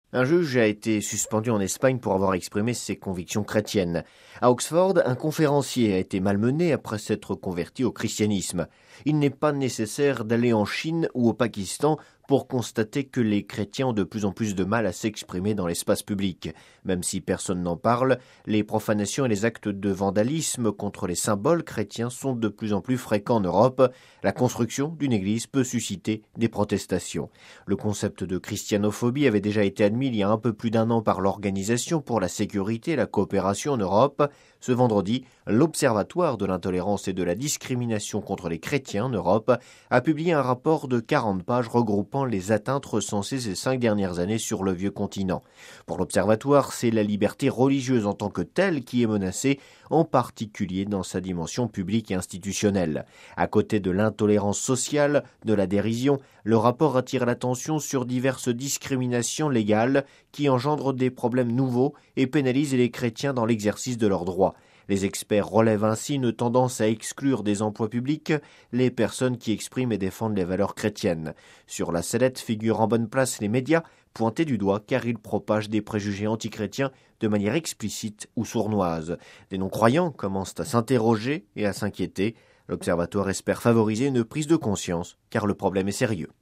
Un juge a été suspendu en Espagne pour avoir exprimé ses convictions chrétiennes. À Oxford, un conférencier a été malmené après s'être converti au christianisme. Il n'est pas nécessaire d'aller en Chine ou au Pakistan pour constater que les chrétiens ont de plus en plus de mal à s'exprimer dans l'espace public. Même si personne n'en parle, les profanations et les actes de vandalisme contre les symboles chrétiens sont de plus en plus fréquents en Europe. La construction d'une église peut susciter des protestations. Le concept de christianophobie avait déjà été admis il y a un peu plus d'1 an par l'Organisation pour la sécurité et la coopération en Europe. Ce vendredi, l'Observatoire de l'intolérance et de la discrimination contre les chrétiens en Europe a publié un rapport de 40 pages regroupant les atteintes recensées ces 5 dernières années sur le vieux continent. Pour l'Observatoire, c'est la liberté religieuse en tant que telle qui est menacée, en particulier dans sa dimension publique et institutionnelle. À côté de l'intolérance sociale, de la dérision, le rapport attire l'attention sur diverses discriminations légales qui engendrent des problèmes nouveaux et pénalisent les chrétiens dans l'exercice de leurs droits. Les experts relèvent ainsi une tendance à exclure des emplois publics les personnes qui expriment et défendent les valeurs chrétiennes. Sur la sellette figurent en bonne place les médias, pointés du doigt car ils propagent des préjugés antichrétiens de manière explicite ou sournoise. Des non-croyants commencent à s'interroger et à s'inquiéter. L'Observatoire espère favoriser une prise de conscience car le problème est sérieux.